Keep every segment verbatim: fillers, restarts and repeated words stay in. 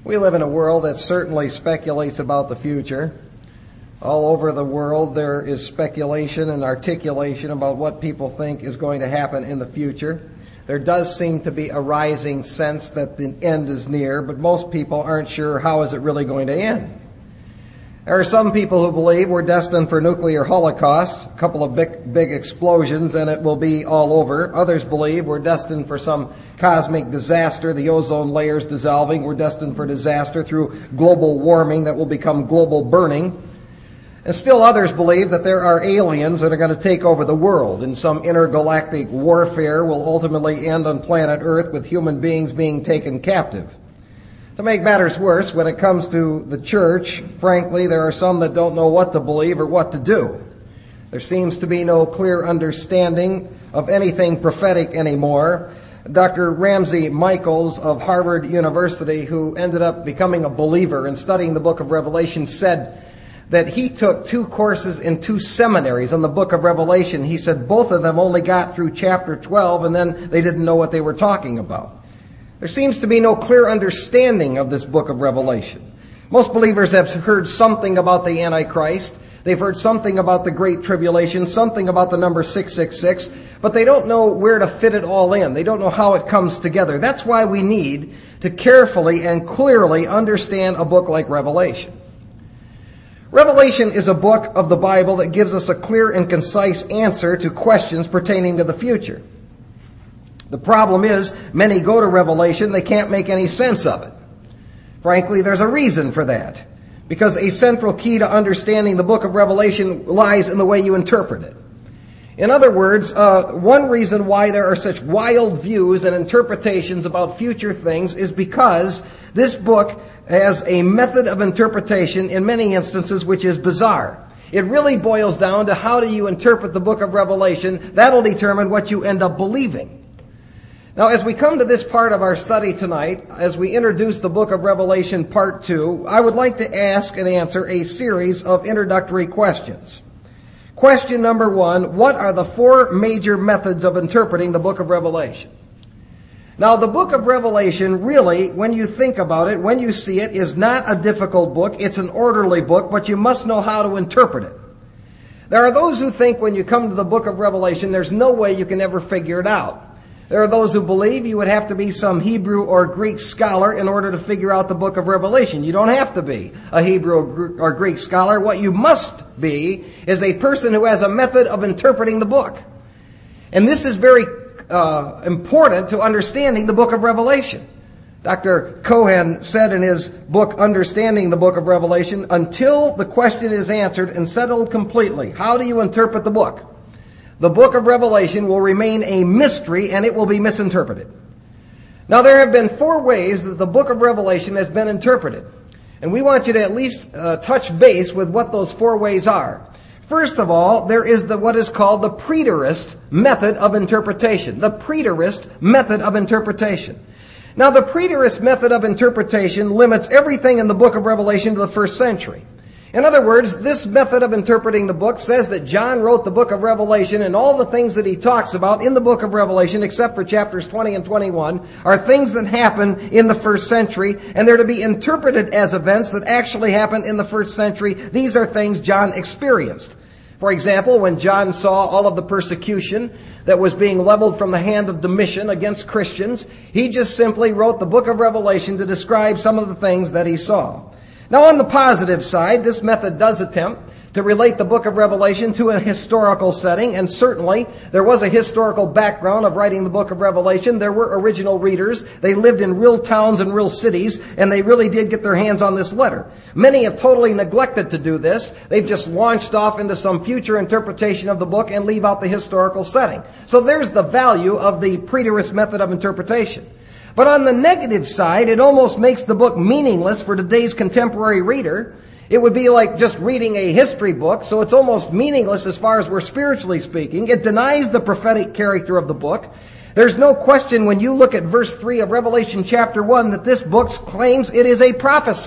We live in a world that certainly speculates about the future. All over the world there is speculation and articulation about what people think is going to happen in the future. There does seem to be a rising sense that the end is near, but most people aren't sure how is it really going to end. There are some people who believe we're destined for nuclear holocaust, a couple of big, big explosions, and it will be all over. Others believe we're destined for some cosmic disaster, the ozone layers dissolving. We're destined for disaster through global warming that will become global burning. And still others believe that there are aliens that are going to take over the world, and some intergalactic warfare will ultimately end on planet Earth with human beings being taken captive. To make matters worse, when it comes to the church, frankly, there are some that don't know what to believe or what to do. There seems to be no clear understanding of anything prophetic anymore. Doctor Ramsey Michaels of Harvard University, who ended up becoming a believer and studying the book of Revelation, said that he took two courses in two seminaries on the book of Revelation. He said both of them only got through chapter twelve, and then they didn't know what they were talking about. There seems to be no clear understanding of this book of Revelation. Most believers have heard something about the Antichrist. They've heard something about the Great Tribulation, something about the number six six six, but they don't know where to fit it all in. They don't know how it comes together. That's why we need to carefully and clearly understand a book like Revelation. Revelation is a book of the Bible that gives us a clear and concise answer to questions pertaining to the future. The problem is, many go to Revelation, they can't make any sense of it. Frankly, there's a reason for that. Because a central key to understanding the book of Revelation lies in the way you interpret it. In other words, uh, one reason why there are such wild views and interpretations about future things is because this book has a method of interpretation in many instances which is bizarre. It really boils down to how do you interpret the book of Revelation. That'll determine what you end up believing. Now, as we come to this part of our study tonight, as we introduce the book of Revelation part two, I would like to ask and answer a series of introductory questions. Question number one, what are the four major methods of interpreting the book of Revelation? Now, the book of Revelation really, when you think about it, when you see it, is not a difficult book. It's an orderly book, but you must know how to interpret it. There are those who think when you come to the book of Revelation, there's no way you can ever figure it out. There are those who believe you would have to be some Hebrew or Greek scholar in order to figure out the book of Revelation. You don't have to be a Hebrew or Greek scholar. What you must be is a person who has a method of interpreting the book. And this is very uh, important to understanding the book of Revelation. Doctor Cohen said in his book, Understanding the Book of Revelation, until the question is answered and settled completely, how do you interpret the book? The book of Revelation will remain a mystery and it will be misinterpreted. Now, there have been four ways that the book of Revelation has been interpreted. And we want you to at least uh, touch base with what those four ways are. First of all, there is the what is called the preterist method of interpretation. The preterist method of interpretation. Now, the preterist method of interpretation limits everything in the book of Revelation to the first century. In other words, this method of interpreting the book says that John wrote the book of Revelation, and all the things that he talks about in the book of Revelation, except for chapters twenty and twenty-one, are things that happen in the first century, and they're to be interpreted as events that actually happened in the first century. These are things John experienced. For example, when John saw all of the persecution that was being leveled from the hand of Domitian against Christians, he just simply wrote the book of Revelation to describe some of the things that he saw. Now, on the positive side, this method does attempt to relate the book of Revelation to a historical setting, and certainly there was a historical background of writing the book of Revelation. There were original readers. They lived in real towns and real cities, and they really did get their hands on this letter. Many have totally neglected to do this. They've just launched off into some future interpretation of the book and leave out the historical setting. So there's the value of the preterist method of interpretation. But on the negative side, it almost makes the book meaningless for today's contemporary reader. It would be like just reading a history book, so it's almost meaningless as far as we're spiritually speaking. It denies the prophetic character of the book. There's no question when you look at verse three of Revelation chapter one that this book claims it is a prophecy.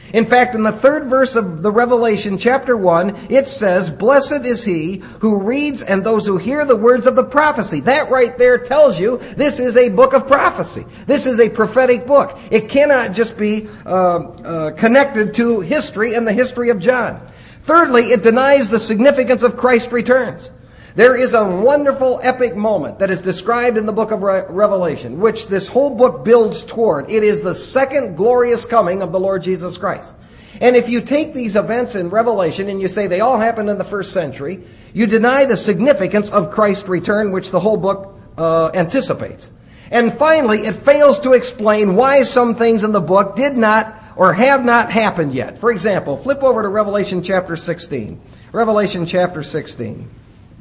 In fact, in the third verse of the Revelation chapter one, it says, "Blessed is he who reads and those who hear the words of the prophecy." That right there tells you this is a book of prophecy. This is a prophetic book. It cannot just be uh, uh, connected to history and the history of John. Thirdly, it denies the significance of Christ's returns. There is a wonderful epic moment that is described in the book of Re- Revelation, which this whole book builds toward. It is the second glorious coming of the Lord Jesus Christ. And if you take these events in Revelation and you say they all happened in the first century, you deny the significance of Christ's return, which the whole book uh, anticipates. And finally, it fails to explain why some things in the book did not or have not happened yet. For example, flip over to Revelation chapter sixteen. Revelation chapter sixteen.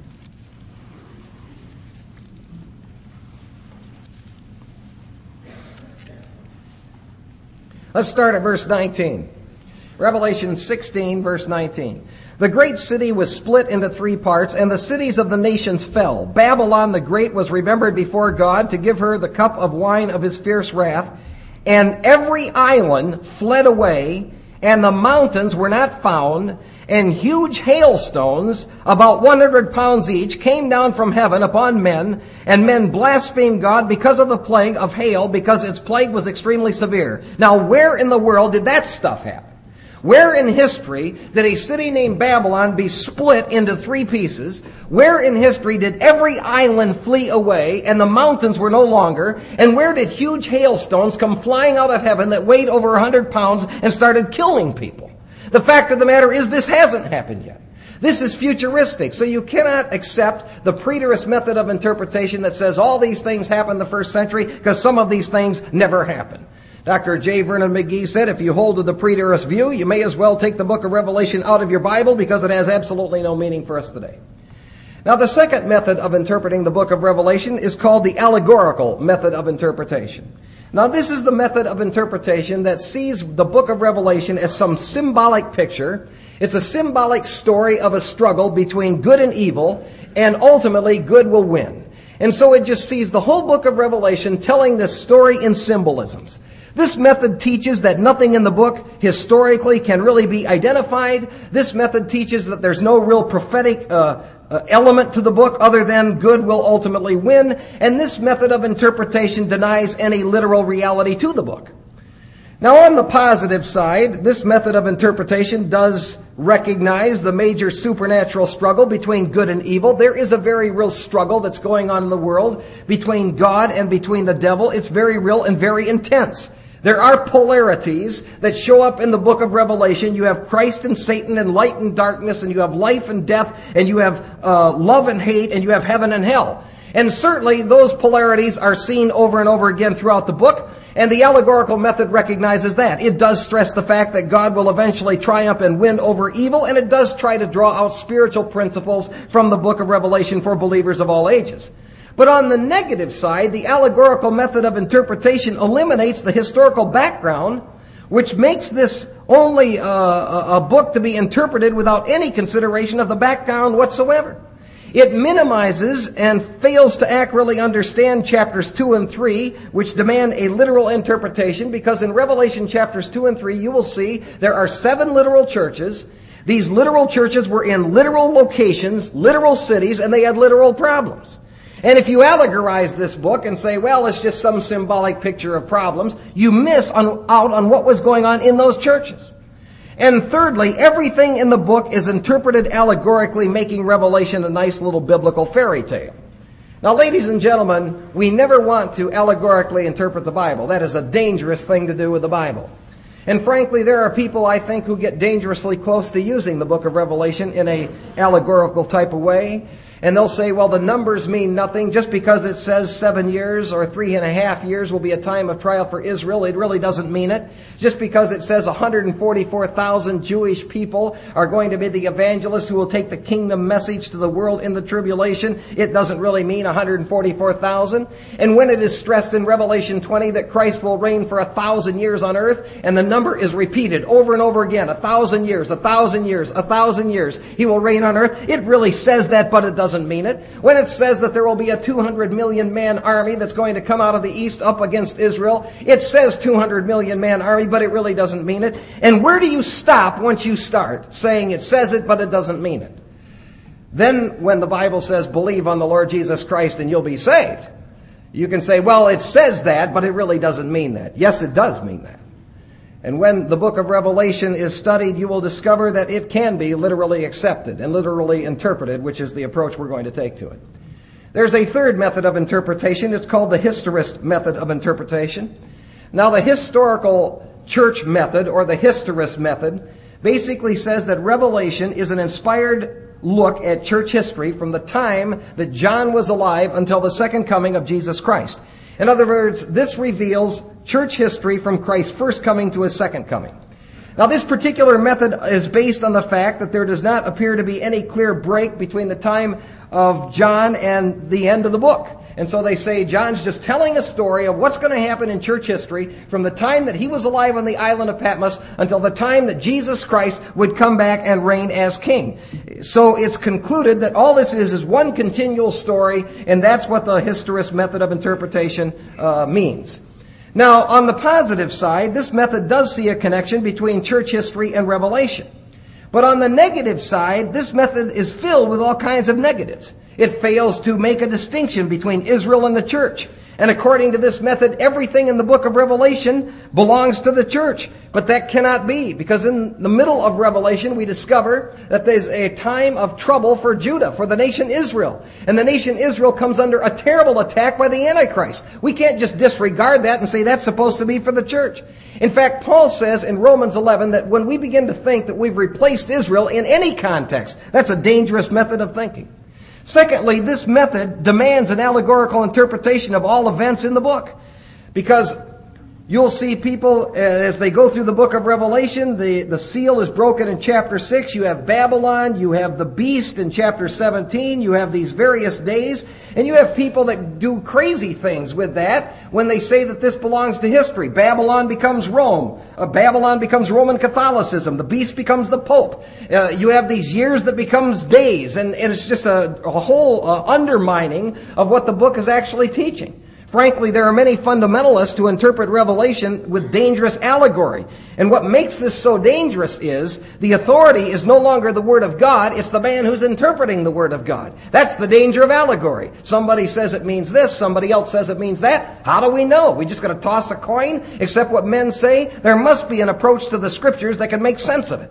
Let's start at verse nineteen. Revelation sixteen, verse nineteen. "The great city was split into three parts, and the cities of the nations fell. Babylon the great was remembered before God to give her the cup of wine of his fierce wrath. And every island fled away, and the mountains were not found, and huge hailstones, about one hundred pounds each, came down from heaven upon men, and men blasphemed God because of the plague of hail, because its plague was extremely severe." Now, where in the world did that stuff happen? Where in history did a city named Babylon be split into three pieces? Where in history did every island flee away and the mountains were no longer? And where did huge hailstones come flying out of heaven that weighed over one hundred pounds and started killing people? The fact of the matter is this hasn't happened yet. This is futuristic, so you cannot accept the preterist method of interpretation that says all these things happened in the first century because some of these things never happened. Doctor J. Vernon McGee said, if you hold to the preterist view, you may as well take the book of Revelation out of your Bible because it has absolutely no meaning for us today. Now, the second method of interpreting the book of Revelation is called the allegorical method of interpretation. Now, this is the method of interpretation that sees the book of Revelation as some symbolic picture. It's a symbolic story of a struggle between good and evil, and ultimately good will win. And so it just sees the whole book of Revelation telling this story in symbolisms. This method teaches that nothing in the book historically can really be identified. This method teaches that there's no real prophetic uh, uh, element to the book other than good will ultimately win. And this method of interpretation denies any literal reality to the book. Now, on the positive side, this method of interpretation does recognize the major supernatural struggle between good and evil. There is a very real struggle that's going on in the world between God and between the devil. It's very real and very intense. There are polarities that show up in the book of Revelation. You have Christ and Satan and light and darkness, and you have life and death, and you have uh, love and hate, and you have heaven and hell. And certainly those polarities are seen over and over again throughout the book, and the allegorical method recognizes that. It does stress the fact that God will eventually triumph and win over evil, and it does try to draw out spiritual principles from the book of Revelation for believers of all ages. But on the negative side, the allegorical method of interpretation eliminates the historical background, which makes this only uh, a, a book to be interpreted without any consideration of the background whatsoever. It minimizes and fails to accurately understand chapters two and three, which demand a literal interpretation, because in Revelation chapters two and three, you will see there are seven literal churches. These literal churches were in literal locations, literal cities, and they had literal problems. And if you allegorize this book and say, well, it's just some symbolic picture of problems, you miss on, out on what was going on in those churches. And thirdly, everything in the book is interpreted allegorically, making Revelation a nice little biblical fairy tale. Now, ladies and gentlemen, we never want to allegorically interpret the Bible. That is a dangerous thing to do with the Bible. And frankly, there are people, I think, who get dangerously close to using the book of Revelation in a allegorical type of way. And they'll say, well, the numbers mean nothing. Just because it says seven years or three and a half years will be a time of trial for Israel, it really doesn't mean it. Just because it says one hundred forty-four thousand Jewish people are going to be the evangelists who will take the kingdom message to the world in the tribulation, it doesn't really mean one hundred forty-four thousand. And when it is stressed in Revelation twenty that Christ will reign for a thousand years on earth, and the number is repeated over and over again, a thousand years, a thousand years, a thousand years, he will reign on earth, it really says that, but it doesn't doesn't mean it. When it says that there will be a two hundred million man army that's going to come out of the east up against Israel, it says two hundred million man army, but it really doesn't mean it. And where do you stop once you start saying it says it, but it doesn't mean it? Then when the Bible says, believe on the Lord Jesus Christ and you'll be saved, you can say, well, it says that, but it really doesn't mean that. Yes, it does mean that. And when the book of Revelation is studied, you will discover that it can be literally accepted and literally interpreted, which is the approach we're going to take to it. There's a third method of interpretation. It's called the historist method of interpretation. Now, the historical church method, or the historist method, basically says that Revelation is an inspired look at church history from the time that John was alive until the second coming of Jesus Christ. In other words, this reveals church history from Christ's first coming to his second coming. Now, this particular method is based on the fact that there does not appear to be any clear break between the time of John and the end of the book. And so they say John's just telling a story of what's going to happen in church history from the time that he was alive on the island of Patmos until the time that Jesus Christ would come back and reign as king. So it's concluded that all this is is one continual story, and that's what the historist method of interpretation uh, means. Now, on the positive side, this method does see a connection between church history and Revelation. But on the negative side, this method is filled with all kinds of negatives. It fails to make a distinction between Israel and the church. And according to this method, everything in the book of Revelation belongs to the church. But that cannot be, because in the middle of Revelation, we discover that there's a time of trouble for Judah, for the nation Israel. And the nation Israel comes under a terrible attack by the Antichrist. We can't just disregard that and say that's supposed to be for the church. In fact, Paul says in Romans eleven that when we begin to think that we've replaced Israel in any context, that's a dangerous method of thinking. Secondly, this method demands an allegorical interpretation of all events in the book. Because you'll see people, as they go through the book of Revelation, the, the seal is broken in chapter six. You have Babylon, you have the beast in chapter seventeen, you have these various days, and you have people that do crazy things with that when they say that this belongs to history. Babylon becomes Rome. Uh, Babylon becomes Roman Catholicism. The beast becomes the Pope. Uh, you have these years that becomes days, and, and it's just a, a whole uh, undermining of what the book is actually teaching. Frankly, there are many fundamentalists who interpret Revelation with dangerous allegory. And what makes this so dangerous is the authority is no longer the Word of God, it's the man who's interpreting the Word of God. That's the danger of allegory. Somebody says it means this, somebody else says it means that. How do we know? We just got to toss a coin, accept what men say? There must be an approach to the Scriptures that can make sense of it.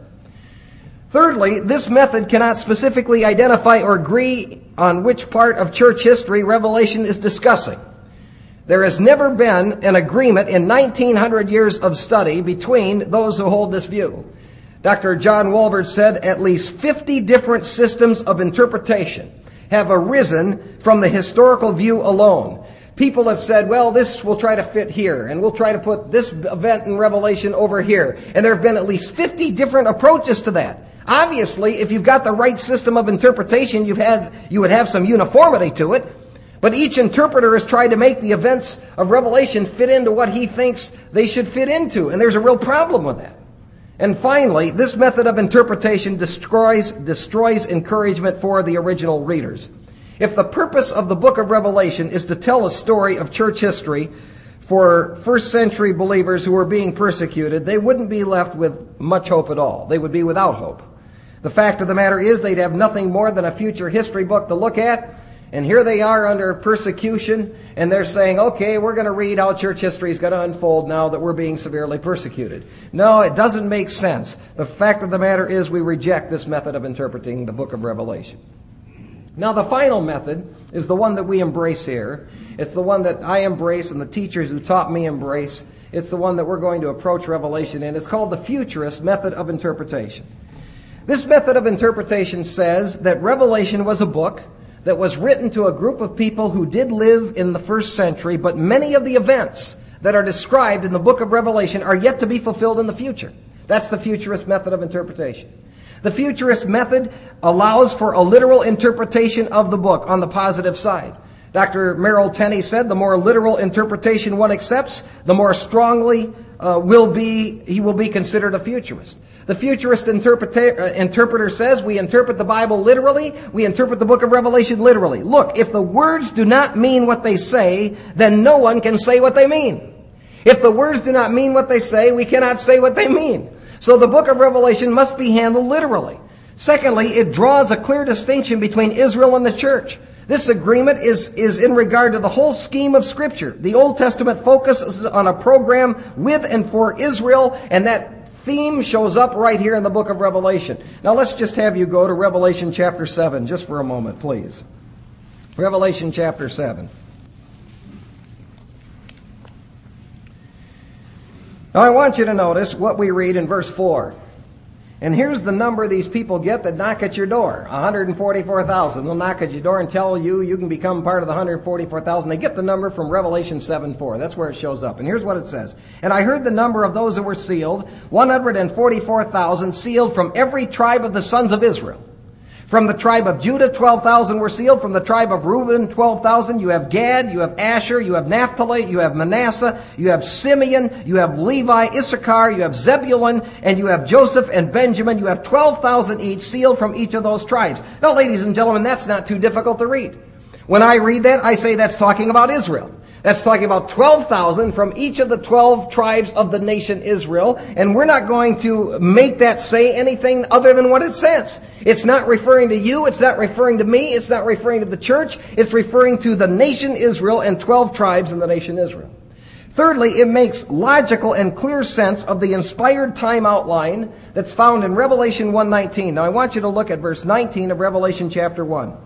Thirdly, this method cannot specifically identify or agree on which part of church history Revelation is discussing. There has never been an agreement in nineteen hundred years of study between those who hold this view. Doctor John Walvoord said at least fifty different systems of interpretation have arisen from the historical view alone. People have said, well, this will try to fit here, and we'll try to put this event in Revelation over here. And there have been at least fifty different approaches to that. Obviously, if you've got the right system of interpretation, you've had, you would have some uniformity to it. But each interpreter has tried to make the events of Revelation fit into what he thinks they should fit into. And there's a real problem with that. And finally, this method of interpretation destroys, destroys encouragement for the original readers. If the purpose of the book of Revelation is to tell a story of church history for first century believers who were being persecuted, they wouldn't be left with much hope at all. They would be without hope. The fact of the matter is they'd have nothing more than a future history book to look at. And here they are under persecution, and they're saying, okay, we're going to read how church history is going to unfold now that we're being severely persecuted. No, it doesn't make sense. The fact of the matter is we reject this method of interpreting the book of Revelation. Now, the final method is the one that we embrace here. It's the one that I embrace and the teachers who taught me embrace. It's the one that we're going to approach Revelation in. It's called the futurist method of interpretation. This method of interpretation says that Revelation was a book that was written to a group of people who did live in the first century, but many of the events that are described in the book of Revelation are yet to be fulfilled in the future. That's the futurist method of interpretation. The futurist method allows for a literal interpretation of the book on the positive side. Doctor Merrill Tenney said the more literal interpretation one accepts, the more strongly uh, will be, he will be considered a futurist. The futurist interpreter, uh, interpreter says we interpret the Bible literally, we interpret the book of Revelation literally. Look, if the words do not mean what they say, then no one can say what they mean. If the words do not mean what they say, we cannot say what they mean. So the book of Revelation must be handled literally. Secondly, it draws a clear distinction between Israel and the church. This agreement is, is in regard to the whole scheme of Scripture. The Old Testament focuses on a program with and for Israel, and that theme shows up right here in the book of Revelation. Now let's just have you go to Revelation chapter seven just for a moment, please. Revelation chapter seven. Now I want you to notice what we read in verse four. And here's the number these people get that knock at your door. one hundred forty-four thousand. They'll knock at your door and tell you you can become part of the one hundred forty-four thousand. They get the number from Revelation seven four. That's where it shows up. And here's what it says. And I heard the number of those that were sealed, one hundred forty-four thousand, sealed from every tribe of the sons of Israel. From the tribe of Judah, twelve thousand were sealed. From the tribe of Reuben, twelve thousand. You have Gad, you have Asher, you have Naphtali, you have Manasseh, you have Simeon, you have Levi, Issachar, you have Zebulun, and you have Joseph and Benjamin. You have twelve thousand each, sealed from each of those tribes. Now, ladies and gentlemen, that's not too difficult to read. When I read that, I say that's talking about Israel. That's talking about twelve thousand from each of the twelve tribes of the nation Israel. And we're not going to make that say anything other than what it says. It's not referring to you. It's not referring to me. It's not referring to the church. It's referring to the nation Israel and twelve tribes in the nation Israel. Thirdly, it makes logical and clear sense of the inspired time outline that's found in Revelation one nineteen. Now I want you to look at verse nineteen of Revelation chapter one.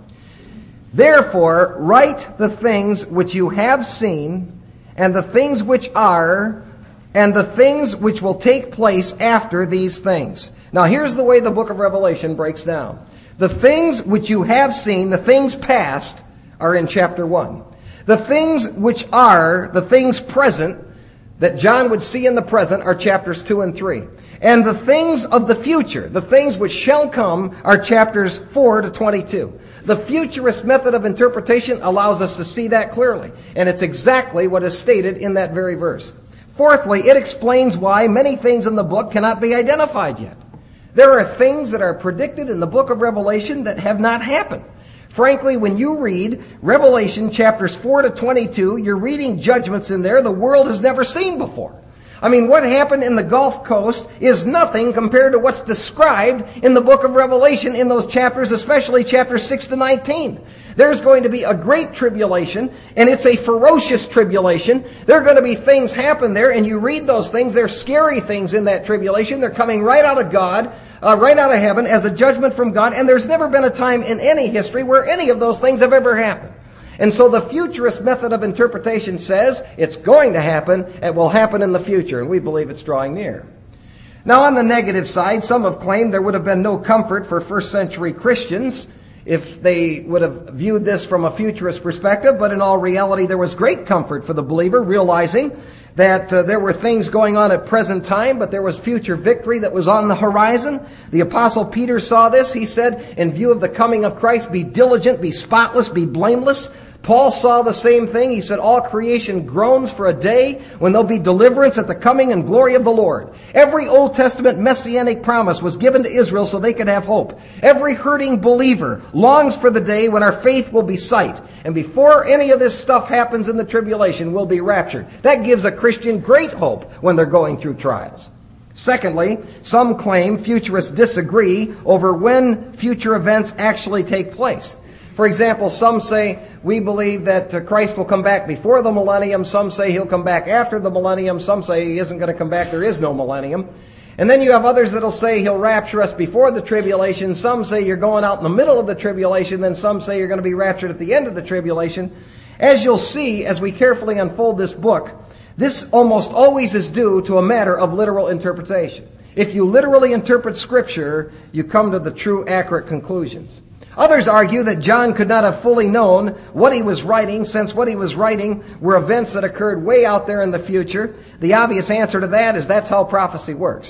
Therefore, write the things which you have seen, and the things which are, and the things which will take place after these things. Now, here's the way the book of Revelation breaks down. The things which you have seen, the things past, are in chapter one. The things which are, the things present, that John would see in the present, are chapters two and three. And the things of the future, the things which shall come, are chapters four to twenty-two. The futurist method of interpretation allows us to see that clearly. And it's exactly what is stated in that very verse. Fourthly, it explains why many things in the book cannot be identified yet. There are things that are predicted in the book of Revelation that have not happened. Frankly, when you read Revelation chapters four to twenty-two, you're reading judgments in there the world has never seen before. I mean, what happened in the Gulf Coast is nothing compared to what's described in the book of Revelation in those chapters, especially chapters six to nineteen. There's going to be a great tribulation, and it's a ferocious tribulation. There are going to be things happen there, and you read those things. They're scary things in that tribulation. They're coming right out of God, uh, right out of heaven as a judgment from God, and there's never been a time in any history where any of those things have ever happened. And so the futurist method of interpretation says it's going to happen, it will happen in the future, and we believe it's drawing near. Now on the negative side, some have claimed there would have been no comfort for first century Christians if they would have viewed this from a futurist perspective, but in all reality there was great comfort for the believer, realizing that uh, there were things going on at present time, but there was future victory that was on the horizon. The Apostle Peter saw this. He said, in view of the coming of Christ, be diligent, be spotless, be blameless. Paul saw the same thing. He said, all creation groans for a day when there'll be deliverance at the coming and glory of the Lord. Every Old Testament messianic promise was given to Israel so they could have hope. Every hurting believer longs for the day when our faith will be sight. And before any of this stuff happens in the tribulation, we'll be raptured. That gives a Christian great hope when they're going through trials. Secondly, some claim futurists disagree over when future events actually take place. For example, some say we believe that uh, Christ will come back before the millennium. Some say he'll come back after the millennium. Some say he isn't going to come back. There is no millennium. And then you have others that'll say he'll rapture us before the tribulation. Some say you're going out in the middle of the tribulation. Then some say you're going to be raptured at the end of the tribulation. As you'll see as we carefully unfold this book, this almost always is due to a matter of literal interpretation. If you literally interpret Scripture, you come to the true, accurate conclusions. Others argue that John could not have fully known what he was writing, since what he was writing were events that occurred way out there in the future. The obvious answer to that is that's how prophecy works.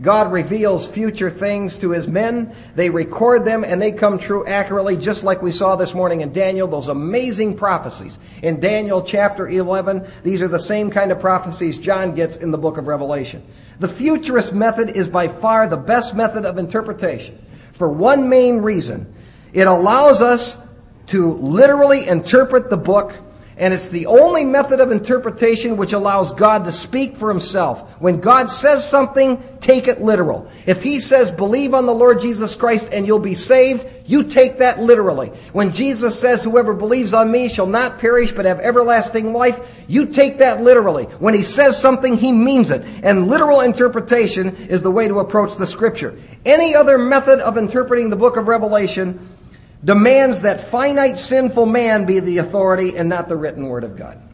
God reveals future things to His men. They record them and they come true accurately, just like we saw this morning in Daniel, those amazing prophecies. In Daniel chapter eleven, these are the same kind of prophecies John gets in the book of Revelation. The futurist method is by far the best method of interpretation for one main reason. It allows us to literally interpret the book, and it's the only method of interpretation which allows God to speak for Himself. When God says something, take it literal. If He says, believe on the Lord Jesus Christ and you'll be saved, you take that literally. When Jesus says, whoever believes on me shall not perish but have everlasting life, you take that literally. When He says something, He means it. And literal interpretation is the way to approach the Scripture. Any other method of interpreting the book of Revelation demands that finite sinful man be the authority and not the written Word of God.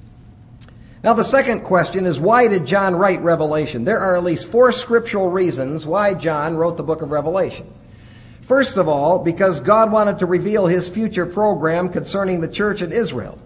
Now the second question is, why did John write Revelation? There are at least four scriptural reasons why John wrote the book of Revelation. First of all, because God wanted to reveal His future program concerning the church in Israel.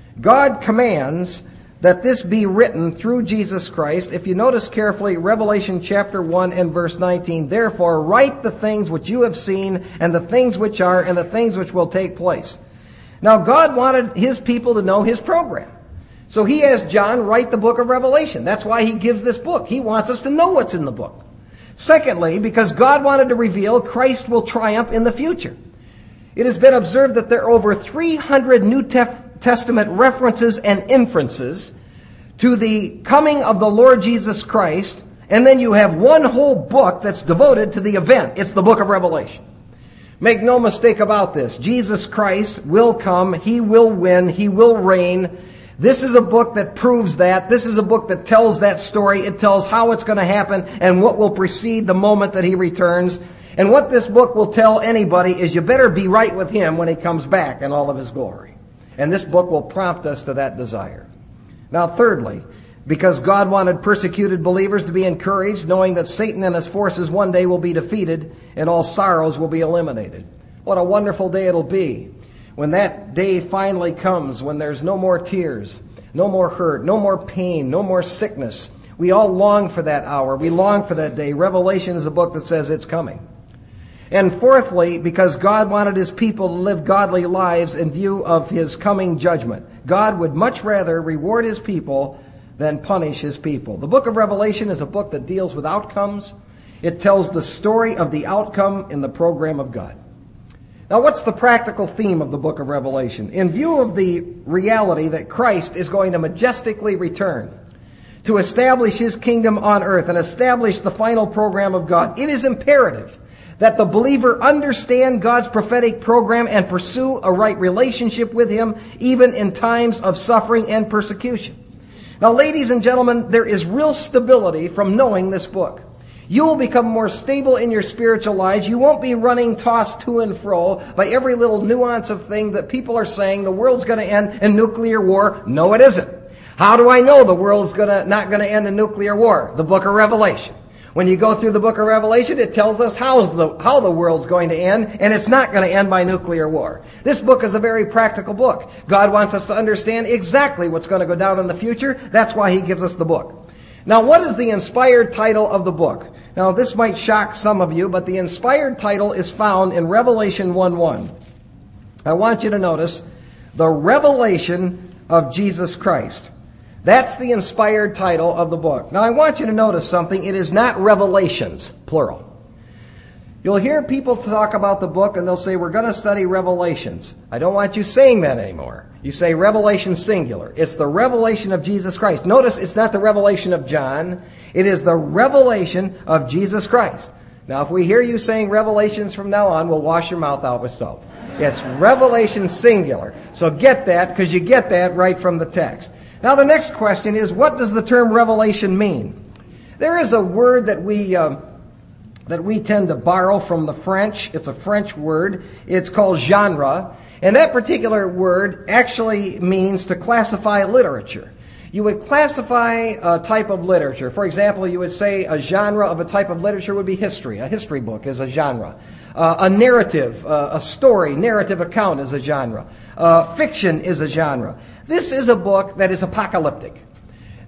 God commands that this be written through Jesus Christ. If you notice carefully, Revelation chapter one and verse nineteen, therefore write the things which you have seen, and the things which are, and the things which will take place. Now God wanted His people to know His program. So He has John write the book of Revelation. That's why He gives this book. He wants us to know what's in the book. Secondly, because God wanted to reveal Christ will triumph in the future. It has been observed that there are over three hundred New Testament references and inferences to the coming of the Lord Jesus Christ, and then you have one whole book that's devoted to the event. It's the book of Revelation. Make no mistake about this. Jesus Christ will come. He will win. He will reign. This is a book that proves that. This is a book that tells that story. It tells how it's going to happen and what will precede the moment that He returns. And what this book will tell anybody is you better be right with Him when He comes back in all of His glory. And this book will prompt us to that desire. Now, thirdly, because God wanted persecuted believers to be encouraged, knowing that Satan and his forces one day will be defeated and all sorrows will be eliminated. What a wonderful day it'll be when that day finally comes, when there's no more tears, no more hurt, no more pain, no more sickness. We all long for that hour. We long for that day. Revelation is a book that says it's coming. And fourthly, because God wanted His people to live godly lives in view of His coming judgment. God would much rather reward His people than punish His people. The book of Revelation is a book that deals with outcomes. It tells the story of the outcome in the program of God. Now, what's the practical theme of the book of Revelation? In view of the reality that Christ is going to majestically return to establish His kingdom on earth and establish the final program of God, it is imperative that the believer understand God's prophetic program and pursue a right relationship with Him, even in times of suffering and persecution. Now, ladies and gentlemen, there is real stability from knowing this book. You will become more stable in your spiritual lives. You won't be running tossed to and fro by every little nuance of thing that people are saying the world's going to end in nuclear war. No, it isn't. How do I know the world's gonna, not going to end in nuclear war? The book of Revelation. When you go through the book of Revelation, it tells us how's the, how the world's going to end, and it's not going to end by nuclear war. This book is a very practical book. God wants us to understand exactly what's going to go down in the future. That's why He gives us the book. Now, what is the inspired title of the book? Now, this might shock some of you, but the inspired title is found in Revelation one one. I want you to notice the revelation of Jesus Christ. That's the inspired title of the book. Now, I want you to notice something. It is not revelations, plural. You'll hear people talk about the book and they'll say, we're going to study Revelations. I don't want you saying that anymore. You say Revelation singular. It's the revelation of Jesus Christ. Notice it's not the revelation of John. It is the revelation of Jesus Christ. Now, if we hear you saying Revelations from now on, we'll wash your mouth out with soap. It's Revelation singular. So get that, because you get that right from the text. Now, the next question is, what does the term revelation mean? There is a word that we uh, that we tend to borrow from the French. It's a French word. It's called genre. And that particular word actually means to classify literature. You would classify a type of literature. For example, you would say a genre of a type of literature would be history. A history book is a genre. Uh, a narrative, uh, a story, narrative account is a genre. Uh, fiction is a genre. This is a book that is apocalyptic.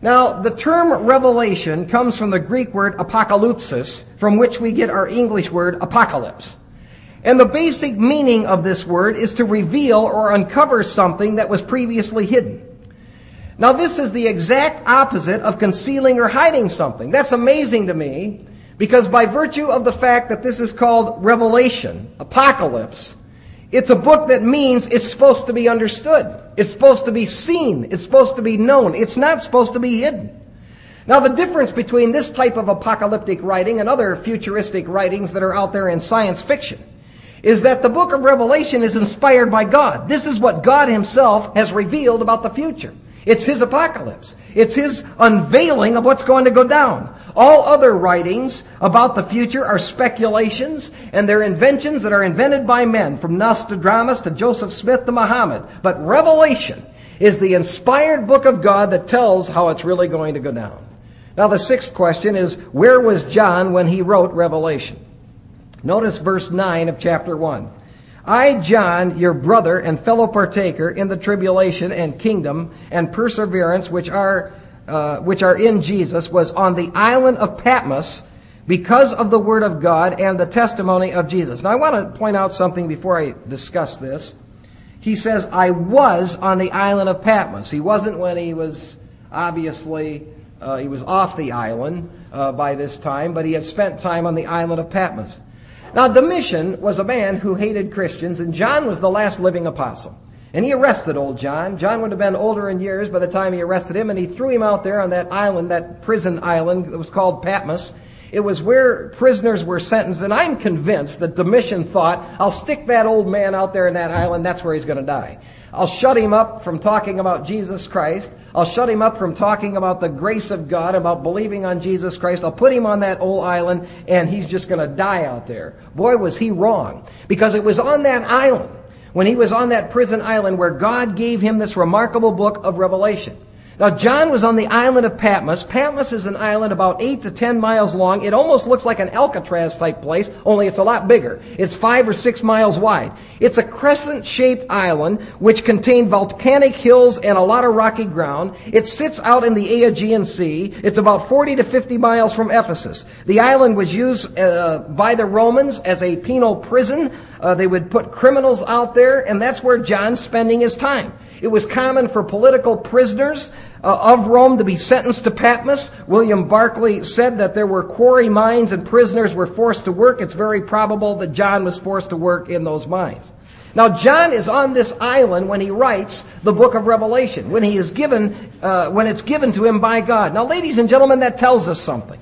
Now, the term revelation comes from the Greek word apokalypsis, from which we get our English word apocalypse. And the basic meaning of this word is to reveal or uncover something that was previously hidden. Now, this is the exact opposite of concealing or hiding something. That's amazing to me, because by virtue of the fact that this is called revelation, apocalypse, it's a book that means it's supposed to be understood. It's supposed to be seen. It's supposed to be known. It's not supposed to be hidden. Now, the difference between this type of apocalyptic writing and other futuristic writings that are out there in science fiction is that the book of Revelation is inspired by God. This is what God himself has revealed about the future. It's his apocalypse. It's his unveiling of what's going to go down. All other writings about the future are speculations, and they're inventions that are invented by men, from Nostradamus to Joseph Smith to Muhammad. But Revelation is the inspired book of God that tells how it's really going to go down. Now, the sixth question is, where was John when he wrote Revelation? Notice verse nine of chapter one. I, John, your brother and fellow partaker in the tribulation and kingdom and perseverance which are uh, which are in Jesus, was on the island of Patmos because of the word of God and the testimony of Jesus. Now, I want to point out something before I discuss this. He says, I was on the island of Patmos. He wasn't when he was obviously, uh, he was off the island uh, by this time, but he had spent time on the island of Patmos. Now, Domitian was a man who hated Christians, and John was the last living apostle. And he arrested old John. John would have been older in years by the time he arrested him, and he threw him out there on that island, that prison island that was called Patmos. It was where prisoners were sentenced, and I'm convinced that Domitian thought, I'll stick that old man out there in that island, that's where he's going to die. I'll shut him up from talking about Jesus Christ. I'll shut him up from talking about the grace of God, about believing on Jesus Christ. I'll put him on that old island, and he's just going to die out there. Boy, was he wrong. Because it was on that island, when he was on that prison island, where God gave him this remarkable book of Revelation. Now, John was on the island of Patmos. Patmos is an island about eight to ten miles long. It almost looks like an Alcatraz type place, only it's a lot bigger. It's five or six miles wide. It's a crescent-shaped island which contained volcanic hills and a lot of rocky ground. It sits out in the Aegean Sea. It's about forty to fifty miles from Ephesus. The island was used uh, by the Romans as a penal prison. Uh, they would put criminals out there, and that's where John's spending his time. It was common for political prisoners uh, of Rome to be sentenced to Patmos. William Barclay said that there were quarry mines and prisoners were forced to work. It's very probable that John was forced to work in those mines. Now, John is on this island when he writes the book of Revelation, when he is given, uh, when it's given to him by God. Now, ladies and gentlemen, that tells us something.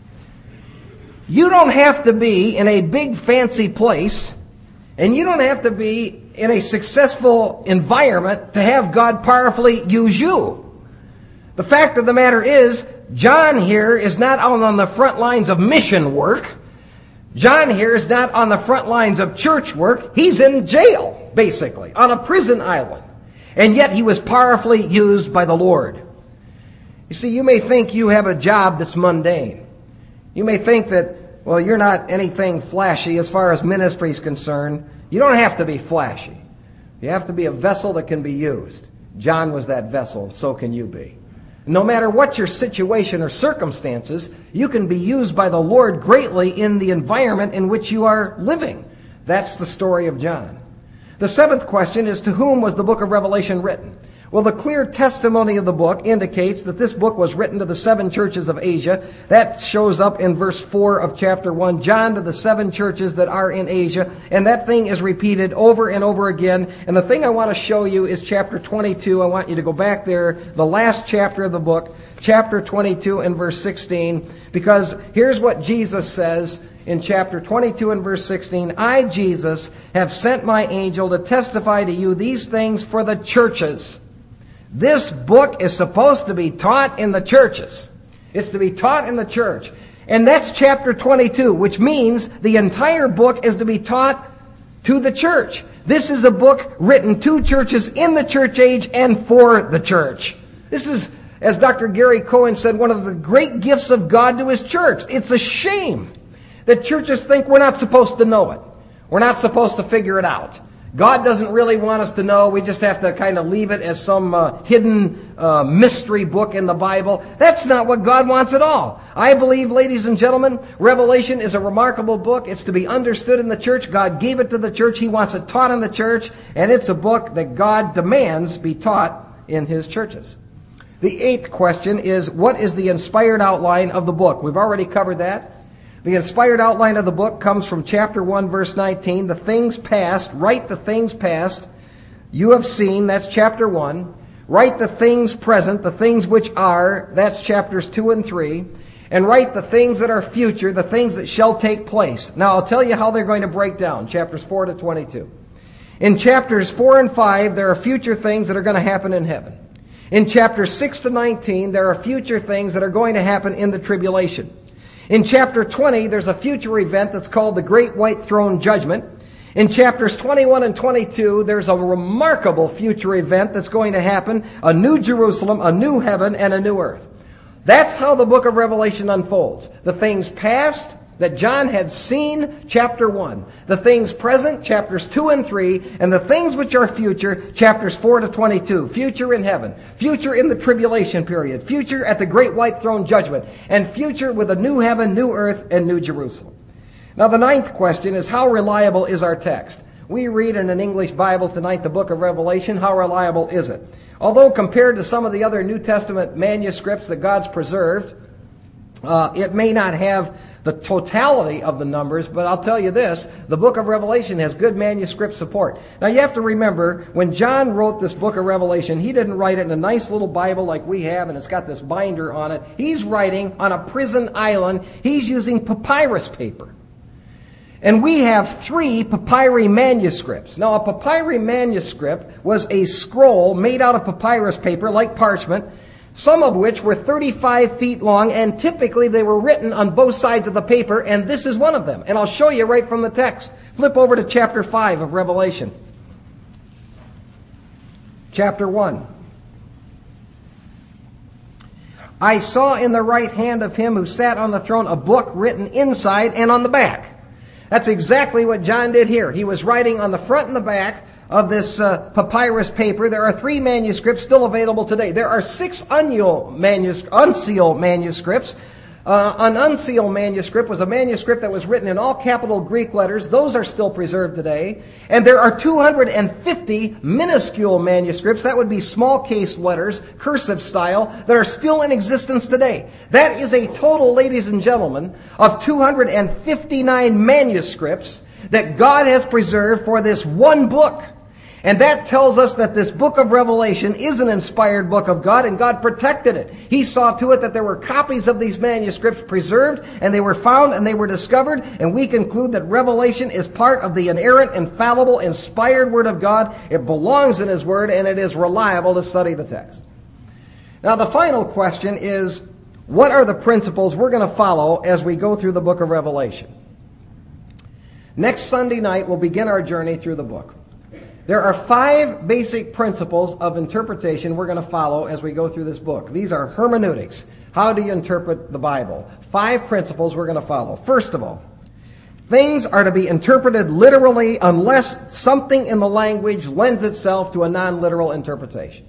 You don't have to be in a big fancy place, and you don't have to be in a successful environment to have God powerfully use you. The fact of the matter is, John here is not out on the front lines of mission work. John here is not on the front lines of church work. He's in jail, basically, on a prison island. And yet he was powerfully used by the Lord. You see, you may think you have a job that's mundane. You may think that, well, you're not anything flashy as far as ministry is concerned. You don't have to be flashy. You have to be a vessel that can be used. John was that vessel, so can you be. No matter what your situation or circumstances, you can be used by the Lord greatly in the environment in which you are living. That's the story of John. The seventh question is, to whom was the book of Revelation written? Well, the clear testimony of the book indicates that this book was written to the seven churches of Asia. That shows up in verse four of chapter one. John to the seven churches that are in Asia. And that thing is repeated over and over again. And the thing I want to show you is chapter twenty-two. I want you to go back there, the last chapter of the book, chapter twenty-two and verse sixteen. Because here's what Jesus says in chapter twenty-two and verse sixteen. I, Jesus, have sent my angel to testify to you these things for the churches. This book is supposed to be taught in the churches. It's to be taught in the church. And that's chapter twenty-two, which means the entire book is to be taught to the church. This is a book written to churches in the church age and for the church. This is, as Doctor Gary Cohen said, one of the great gifts of God to His church. It's a shame that churches think we're not supposed to know it. We're not supposed to figure it out. God doesn't really want us to know. We just have to kind of leave it as some uh, hidden uh, mystery book in the Bible. That's not what God wants at all. I believe, ladies and gentlemen, Revelation is a remarkable book. It's to be understood in the church. God gave it to the church. He wants it taught in the church. And it's a book that God demands be taught in His churches. The eighth question is, what is the inspired outline of the book? We've already covered that. The inspired outline of the book comes from chapter one, verse nineteen. The things past, write the things past you have seen, that's chapter one. Write the things present, the things which are, that's chapters two and three. And write the things that are future, the things that shall take place. Now I'll tell you how they're going to break down, chapters four to twenty-two. In chapters four and five, there are future things that are going to happen in heaven. In chapters six to nineteen, there are future things that are going to happen in the tribulation. In chapter twenty, there's a future event that's called the Great White Throne Judgment. In chapters twenty-one and twenty-two, there's a remarkable future event that's going to happen, a new Jerusalem, a new heaven, and a new earth. That's how the book of Revelation unfolds. The things past that John had seen, chapter one. The things present, chapters two and three. And the things which are future, chapters four to twenty-two. Future in heaven. Future in the tribulation period. Future at the Great White Throne Judgment. And future with a new heaven, new earth, and new Jerusalem. Now the ninth question is, how reliable is our text? We read in an English Bible tonight the book of Revelation. How reliable is it? Although compared to some of the other New Testament manuscripts that God's preserved, uh, it may not have the totality of the numbers, but I'll tell you this, the book of Revelation has good manuscript support. Now you have to remember, when John wrote this book of Revelation, he didn't write it in a nice little Bible like we have, and it's got this binder on it. He's writing on a prison island. He's using papyrus paper. And we have three papyri manuscripts. Now a papyri manuscript was a scroll made out of papyrus paper, like parchment, some of which were thirty-five feet long, and typically they were written on both sides of the paper, and this is one of them. And I'll show you right from the text. Flip over to chapter five of Revelation. Chapter one. I saw in the right hand of him who sat on the throne a book written inside and on the back. That's exactly what John did here. He was writing on the front and the back of this uh, papyrus paper. There are three manuscripts still available today. There are six unsealed, manus- unsealed manuscripts. Uh, an unsealed manuscript was a manuscript that was written in all capital Greek letters. Those are still preserved today. And there are two hundred fifty minuscule manuscripts, that would be small case letters, cursive style, that are still in existence today. That is a total, ladies and gentlemen, of two hundred fifty-nine manuscripts that God has preserved for this one book. And that tells us that this book of Revelation is an inspired book of God, and God protected it. He saw to it that there were copies of these manuscripts preserved, and they were found and they were discovered, and we conclude that Revelation is part of the inerrant, infallible, inspired Word of God. It belongs in His Word, and it is reliable to study the text. Now the final question is, what are the principles we're going to follow as we go through the book of Revelation? Next Sunday night, we'll begin our journey through the book. There are five basic principles of interpretation we're going to follow as we go through this book. These are hermeneutics. How do you interpret the Bible? Five principles we're going to follow. First of all, things are to be interpreted literally unless something in the language lends itself to a non-literal interpretation.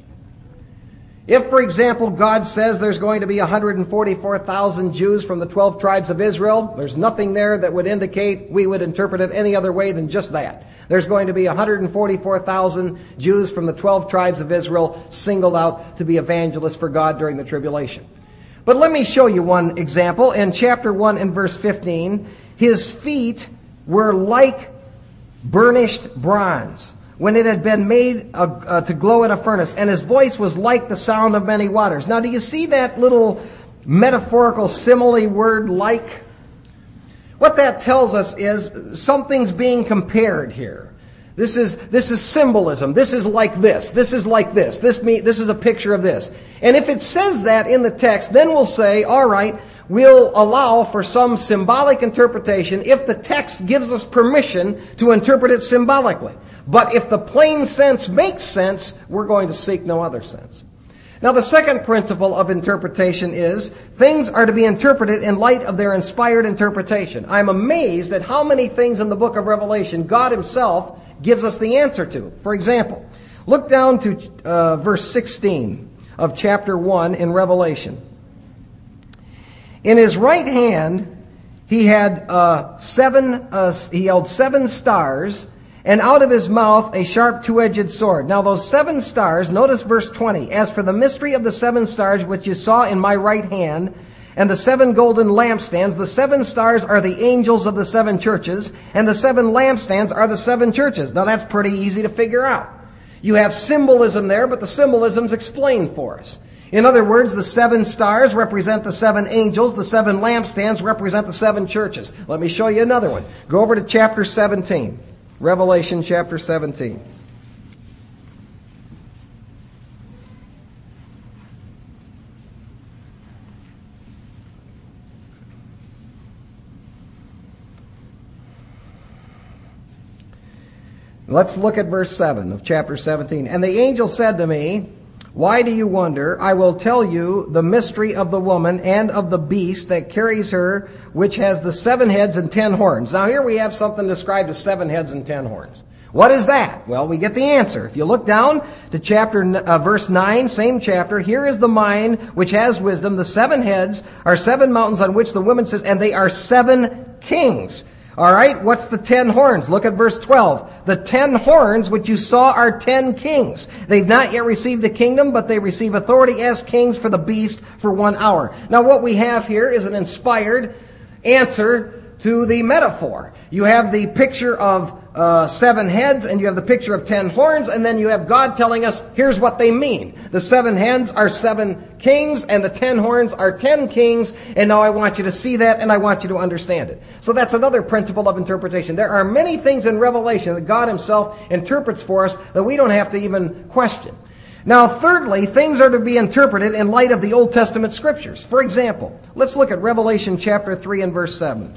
If, for example, God says there's going to be one hundred forty-four thousand Jews from the twelve tribes of Israel, there's nothing there that would indicate we would interpret it any other way than just that. There's going to be one hundred forty-four thousand Jews from the twelve tribes of Israel singled out to be evangelists for God during the tribulation. But let me show you one example. In chapter one and verse fifteen, his feet were like burnished bronze, when it had been made uh, uh, to glow in a furnace, and his voice was like the sound of many waters. Now, do you see that little metaphorical simile word, like? What that tells us is something's being compared here. This is this is symbolism. This is like this. This is like this. This me, this is a picture of this. And if it says that in the text, then we'll say, all right, we'll allow for some symbolic interpretation if the text gives us permission to interpret it symbolically. But if the plain sense makes sense, we're going to seek no other sense. Now, the second principle of interpretation is things are to be interpreted in light of their inspired interpretation. I'm amazed at how many things in the book of Revelation God Himself gives us the answer to. For example, look down to uh, verse sixteen of chapter one in Revelation. In his right hand he had uh, seven. Uh, he held seven stars, and out of his mouth a sharp two-edged sword. Now those seven stars. Notice verse twenty. As for the mystery of the seven stars which you saw in my right hand, and the seven golden lampstands, the seven stars are the angels of the seven churches, and the seven lampstands are the seven churches. Now that's pretty easy to figure out. You have symbolism there, but the symbolism's explained for us. In other words, the seven stars represent the seven angels, the seven lampstands represent the seven churches. Let me show you another one. Go over to chapter seventeen. Revelation chapter seventeen. Let's look at verse seven of chapter seventeen. And the angel said to me, why do you wonder? I will tell you the mystery of the woman and of the beast that carries her, which has the seven heads and ten horns. Now here we have something described as seven heads and ten horns. What is that? Well, we get the answer. If you look down to chapter uh, verse nine, same chapter, here is the mind which has wisdom. The seven heads are seven mountains on which the woman sits, and they are seven kings. All right, what's the ten horns? Look at verse twelve. The ten horns which you saw are ten kings. They've not yet received a kingdom, but they receive authority as kings for the beast for one hour. Now what we have here is an inspired answer to the metaphor. You have the picture of uh, seven heads, and you have the picture of ten horns, and then you have God telling us, here's what they mean. The seven heads are seven kings, and the ten horns are ten kings, and now I want you to see that, and I want you to understand it. So that's another principle of interpretation. There are many things in Revelation that God himself interprets for us that we don't have to even question. Now, thirdly, things are to be interpreted in light of the Old Testament scriptures. For example, let's look at Revelation chapter three and verse seven.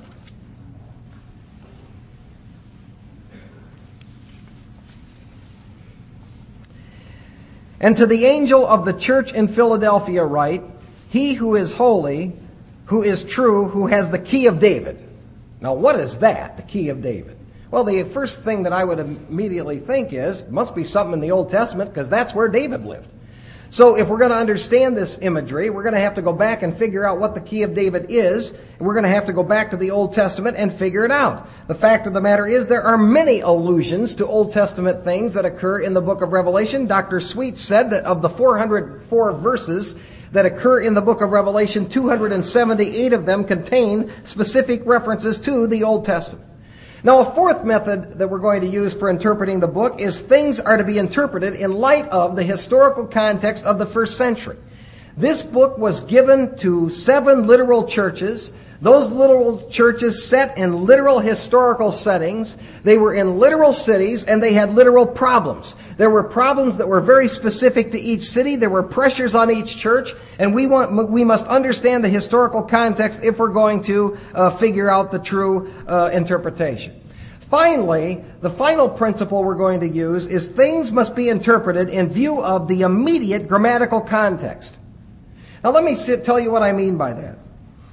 And to the angel of the church in Philadelphia write, he who is holy, who is true, who has the key of David. Now what is that, the key of David? Well, the first thing that I would immediately think is, it must be something in the Old Testament, because that's where David lived. So if we're going to understand this imagery, we're going to have to go back and figure out what the key of David is. And we're going to have to go back to the Old Testament and figure it out. The fact of the matter is there are many allusions to Old Testament things that occur in the book of Revelation. Doctor Sweet said that of the four hundred four verses that occur in the book of Revelation, two hundred seventy-eight of them contain specific references to the Old Testament. Now, a fourth method that we're going to use for interpreting the book is things are to be interpreted in light of the historical context of the first century. This book was given to seven literal churches. Those literal churches set in literal historical settings. They were in literal cities, and they had literal problems. There were problems that were very specific to each city. There were pressures on each church, and we want we must understand the historical context if we're going to uh, figure out the true uh, interpretation. Finally, the final principle we're going to use is things must be interpreted in view of the immediate grammatical context. Now let me sit, tell you what I mean by that.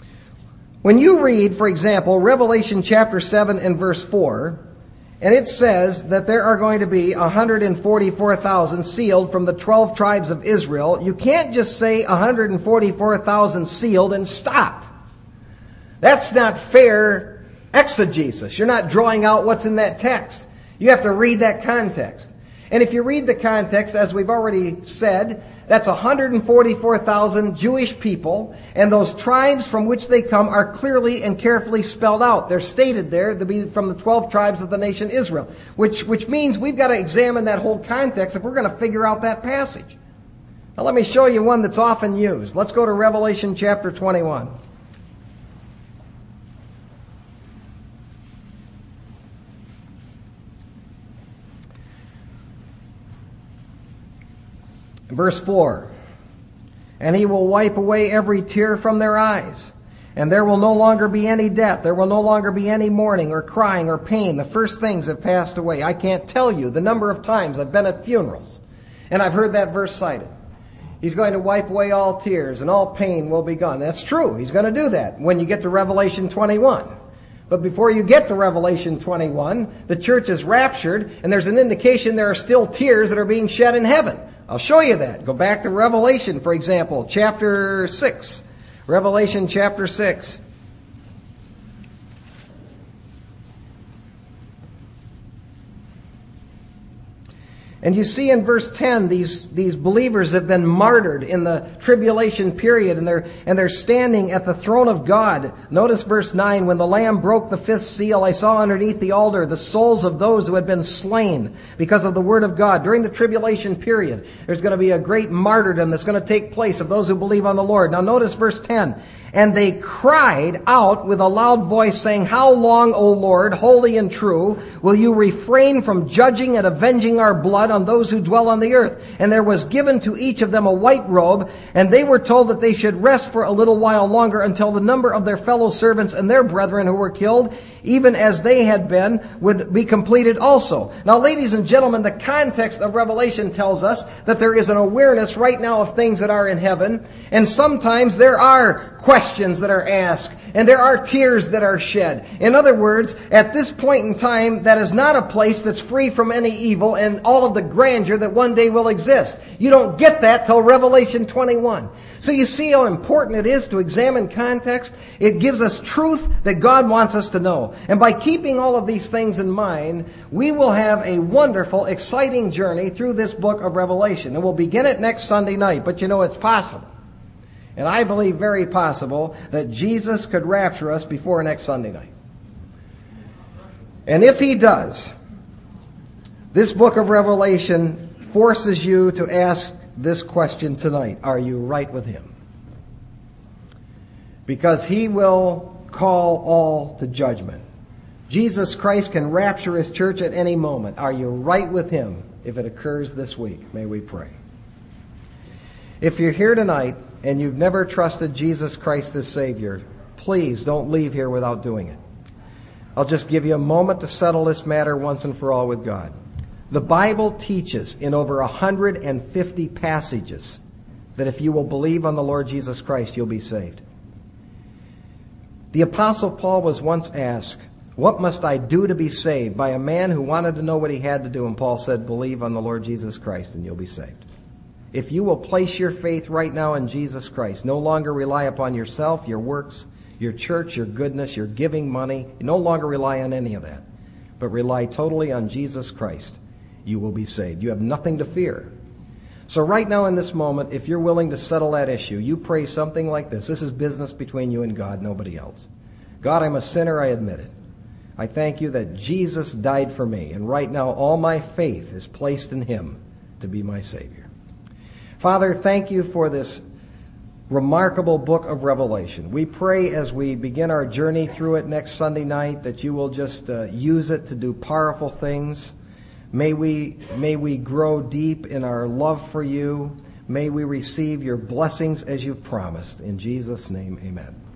When you read, for example, Revelation chapter seven and verse four, and it says that there are going to be one hundred forty-four thousand sealed from the twelve tribes of Israel, you can't just say one hundred forty-four thousand sealed and stop. That's not fair exegesis. You're not drawing out what's in that text. You have to read that context. And if you read the context, as we've already said, that's one hundred forty-four thousand Jewish people, and those tribes from which they come are clearly and carefully spelled out. They're stated there to be from the twelve tribes of the nation Israel, which, which means we've got to examine that whole context if we're going to figure out that passage. Now let me show you one that's often used. Let's go to Revelation chapter twenty-one. Verse four, and he will wipe away every tear from their eyes, and there will no longer be any death. There will no longer be any mourning or crying or pain. The first things have passed away. I can't tell you the number of times I've been at funerals, and I've heard that verse cited. He's going to wipe away all tears, and all pain will be gone. That's true. He's going to do that when you get to Revelation twenty-one. But before you get to Revelation twenty-one, the church is raptured, and there's an indication there are still tears that are being shed in heaven. I'll show you that. Go back to Revelation, for example, chapter six. Revelation chapter six. And you see in verse ten, these, these believers have been martyred in the tribulation period, and they're, and they're standing at the throne of God. Notice verse nine, when the Lamb broke the fifth seal, I saw underneath the altar the souls of those who had been slain because of the word of God. During the tribulation period, there's going to be a great martyrdom that's going to take place of those who believe on the Lord. Now notice verse ten. And they cried out with a loud voice, saying, How long, O Lord, holy and true, will you refrain from judging and avenging our blood on those who dwell on the earth? And there was given to each of them a white robe, and they were told that they should rest for a little while longer until the number of their fellow servants and their brethren who were killed, even as they had been, would be completed also. Now, ladies and gentlemen, the context of Revelation tells us that there is an awareness right now of things that are in heaven, and sometimes there are questions that are asked, and there are tears that are shed. In other words, at this point in time, that is not a place that's free from any evil and all of the grandeur that one day will exist. You don't get that till Revelation twenty-one. So you see how important it is to examine context. It gives us truth that God wants us to know. And by keeping all of these things in mind, we will have a wonderful, exciting journey through this book of Revelation. And we'll begin it next Sunday night, but you know it's possible. And I believe very possible that Jesus could rapture us before next Sunday night. And if He does, this book of Revelation forces you to ask this question tonight. Are you right with Him? Because He will call all to judgment. Jesus Christ can rapture His church at any moment. Are you right with Him if it occurs this week? May we pray. If you're here tonight and you've never trusted Jesus Christ as Savior, please don't leave here without doing it. I'll just give you a moment to settle this matter once and for all with God. The Bible teaches in over one hundred fifty passages that if you will believe on the Lord Jesus Christ, you'll be saved. The Apostle Paul was once asked, What must I do to be saved? By a man who wanted to know what he had to do, and Paul said, Believe on the Lord Jesus Christ and you'll be saved. If you will place your faith right now in Jesus Christ, no longer rely upon yourself, your works, your church, your goodness, your giving money, you no longer rely on any of that, but rely totally on Jesus Christ, you will be saved. You have nothing to fear. So right now in this moment, if you're willing to settle that issue, you pray something like this. This is business between you and God, nobody else. God, I'm a sinner, I admit it. I thank you that Jesus died for me, and right now all my faith is placed in Him to be my Savior. Father, thank you for this remarkable book of Revelation. We pray as we begin our journey through it next Sunday night that you will just uh, use it to do powerful things. May we, may we grow deep in our love for you. May we receive your blessings as you've promised. In Jesus' name, amen.